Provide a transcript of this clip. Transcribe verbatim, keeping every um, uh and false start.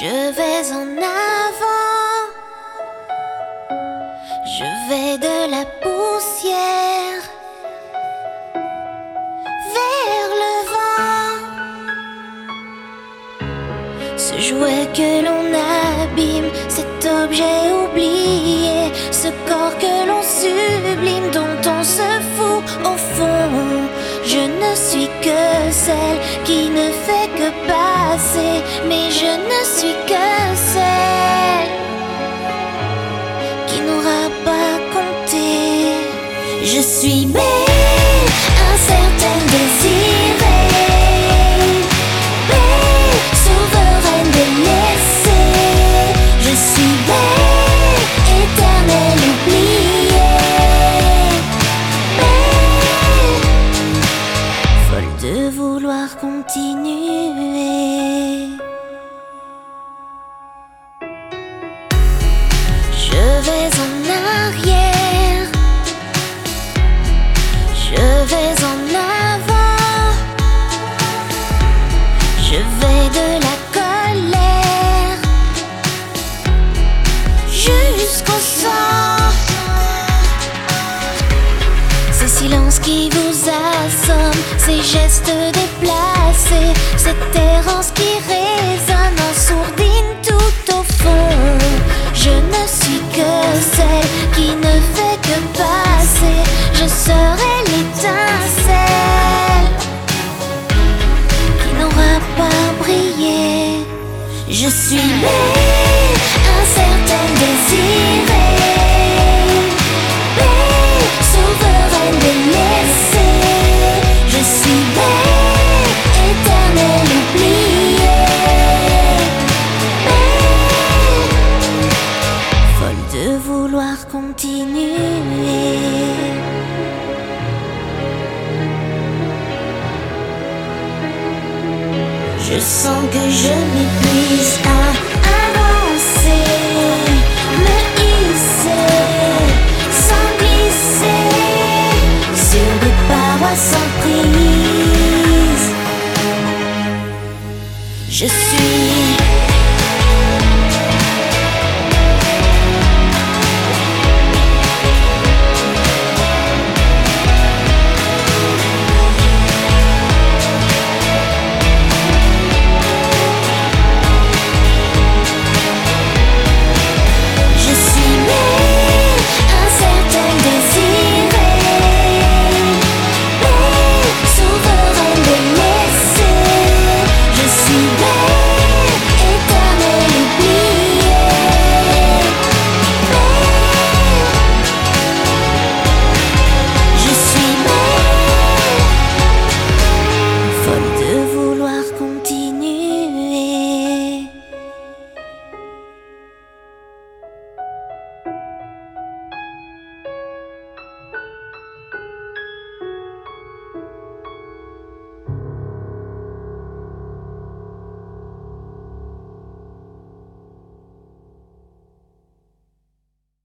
Je vais en avant, je vais de la poussière vers le vent. Ce jouet que l'on abîme, cet objet oublié, ce corps que l'on sublime, dont on se fout au fond. Je ne suis que celle qui ne fait que passer, mais je ne suis que celle qui n'aura pas compté. Je suis belle, incertaine, désirée, belle, souveraine, délaissée. Je suis belle, éternelle, oubliée, belle, folle de vouloir continuer. Je vais en arrière, je vais en avant, je vais de la colère jusqu'au sang. Ces silences qui vous assomment, ces gestes déplacés, cette errance qui résonne en sourdine tout au fond. Je ne suis que celle qui ne fait que passer, je serai l'étincelle qui n'aura pas brillé. Je suis belle, incertaine, désirée, belle, souveraine, délaissée. Je suis belle, éternelle, oubliée, belle, folle de vouloir continuer. Je sens que je m'épuise à avancer, me hisser, sans glisser sur des parois sans prise. Je suis